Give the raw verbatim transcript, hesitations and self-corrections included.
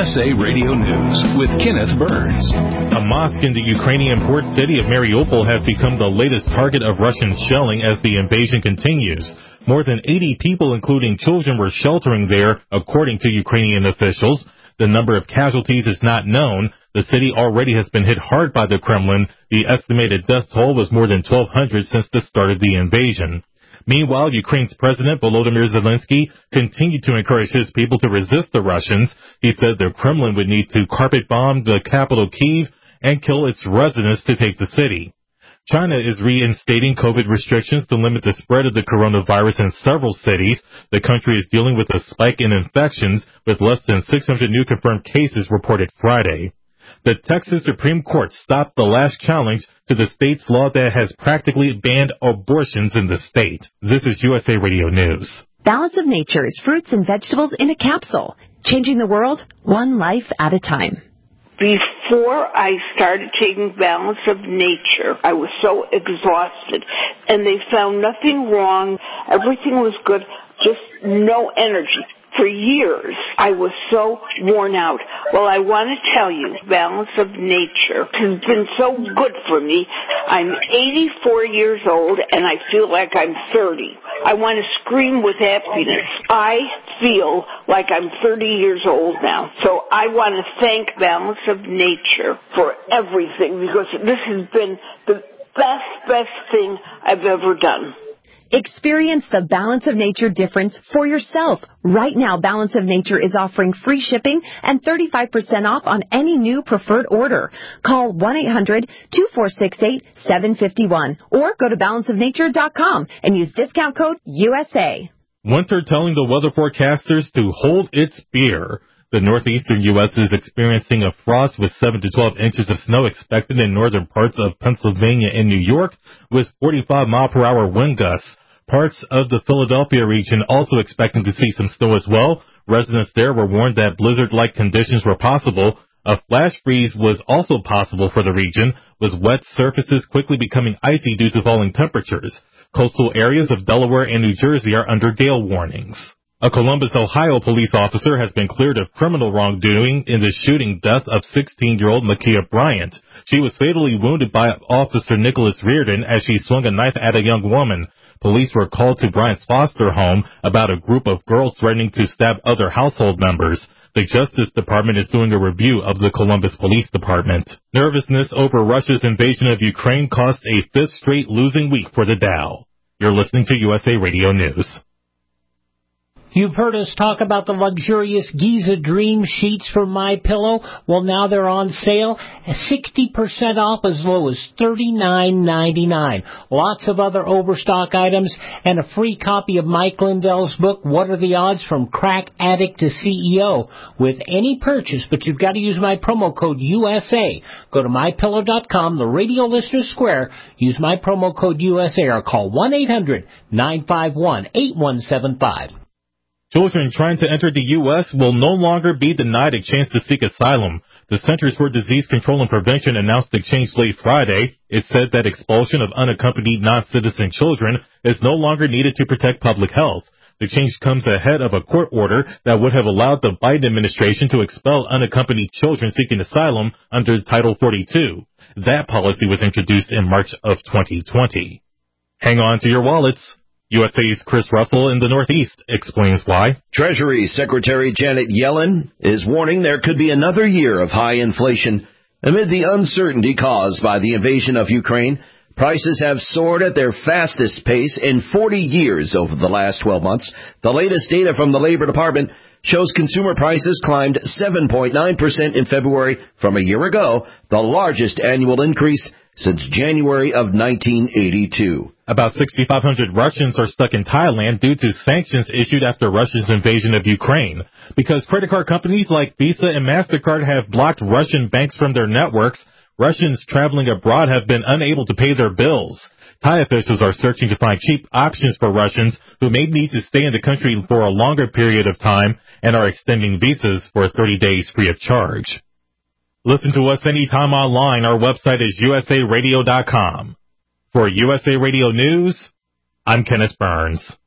S A Radio News with Kenneth Burns. A mosque in the Ukrainian port city of Mariupol has become the latest target of Russian shelling as the invasion continues. More than eighty people, including children, were sheltering there, according to Ukrainian officials. The number of casualties is not known. The city already has been hit hard by the Kremlin. The estimated death toll was more than twelve hundred since the start of the invasion. Meanwhile, Ukraine's President Volodymyr Zelensky continued to encourage his people to resist the Russians. He said the Kremlin would need to carpet bomb the capital Kyiv and kill its residents to take the city. China is reinstating COVID restrictions to limit the spread of the coronavirus in several cities. The country is dealing with a spike in infections, with less than six hundred new confirmed cases reported Friday. The Texas Supreme Court stopped the last challenge to the state's law that has practically banned abortions in the state. This is U S A Radio News. Balance of Nature is fruits and vegetables in a capsule, changing the world one life at a time. Before I started taking Balance of Nature, I was so exhausted, and they found nothing wrong. Everything was good, just no energy. For years, I was so worn out. Well, I want to tell you, Balance of Nature has been so good for me. I'm eighty-four years old, and I feel like I'm thirty. I want to scream with happiness. I feel like I'm thirty years old now. So I want to thank Balance of Nature for everything, because this has been the best, best thing I've ever done. Experience the Balance of Nature difference for yourself. Right now, Balance of Nature is offering free shipping and thirty-five percent off on any new preferred order. Call one eight hundred two four six eight seven five one or go to balance of nature dot com and use discount code U S A. Winter telling the weather forecasters to hold its beer. The northeastern U S is experiencing a frost with seven to twelve inches of snow expected in northern parts of Pennsylvania and New York, with forty-five mile per hour wind gusts. Parts of the Philadelphia region also expecting to see some snow as well. Residents there were warned that blizzard-like conditions were possible. A flash freeze was also possible for the region, with wet surfaces quickly becoming icy due to falling temperatures. Coastal areas of Delaware and New Jersey are under gale warnings. A Columbus, Ohio police officer has been cleared of criminal wrongdoing in the shooting death of sixteen-year-old Makia Bryant. She was fatally wounded by Officer Nicholas Reardon as she swung a knife at a young woman. Police were called to Bryant's foster home about a group of girls threatening to stab other household members. The Justice Department is doing a review of the Columbus Police Department. Nervousness over Russia's invasion of Ukraine cost a fifth straight losing week for the Dow. You're listening to U S A Radio News. You've heard us talk about the luxurious Giza Dream sheets from MyPillow. Well, now they're on sale, sixty percent off, as low as thirty-nine ninety-nine. Lots of other overstock items and a free copy of Mike Lindell's book, What Are the Odds from Crack Addict to C E O, with any purchase, but you've got to use my promo code U S A. Go to my pillow dot com, the Radio Listener Square, use my promo code U S A, or call one eight hundred nine five one eight one seven five. Children trying to enter the U S will no longer be denied a chance to seek asylum. The Centers for Disease Control and Prevention announced the change late Friday. It said that expulsion of unaccompanied non-citizen children is no longer needed to protect public health. The change comes ahead of a court order that would have allowed the Biden administration to expel unaccompanied children seeking asylum under Title forty-two. That policy was introduced in March of twenty twenty. Hang on to your wallets. U S A's Chris Russell in the Northeast explains why. Treasury Secretary Janet Yellen is warning there could be another year of high inflation amid the uncertainty caused by the invasion of Ukraine. Prices have soared at their fastest pace in forty years over the last twelve months. The latest data from the Labor Department shows consumer prices climbed seven point nine percent in February from a year ago, the largest annual increase since January of nineteen eighty-two. About sixty-five hundred Russians are stuck in Thailand due to sanctions issued after Russia's invasion of Ukraine. Because credit card companies like Visa and MasterCard have blocked Russian banks from their networks, Russians traveling abroad have been unable to pay their bills. Thai officials are searching to find cheap options for Russians who may need to stay in the country for a longer period of time and are extending visas for thirty days free of charge. Listen to us anytime online. Our website is U S A radio dot com. For U S A Radio News, I'm Kenneth Burns.